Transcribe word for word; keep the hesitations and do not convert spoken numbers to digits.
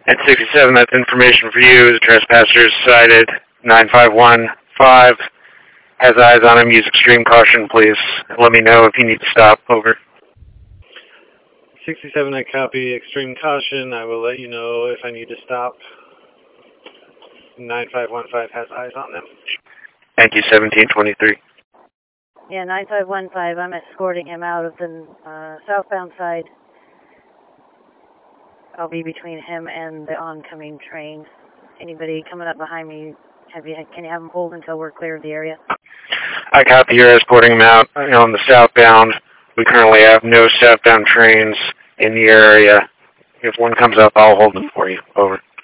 At sixty-seven, that's information for you. The trespasser is cited. nine five one five has eyes on him. Use extreme caution, please. Let me know if you need to stop. Over. sixty-seven, I copy. Extreme caution. I will let you know if I need to stop. nine five one five has eyes on them. Thank you, seventeen twenty-three. Yeah, nine five one five, I'm escorting him out of the uh, southbound side. I'll be between him and the oncoming train. Anybody coming up behind me, have you, can you have them hold until we're clear of the area? I copy. You're escorting him out on the southbound. We currently have no southbound trains in the area. If one comes up, I'll hold them for you. Over.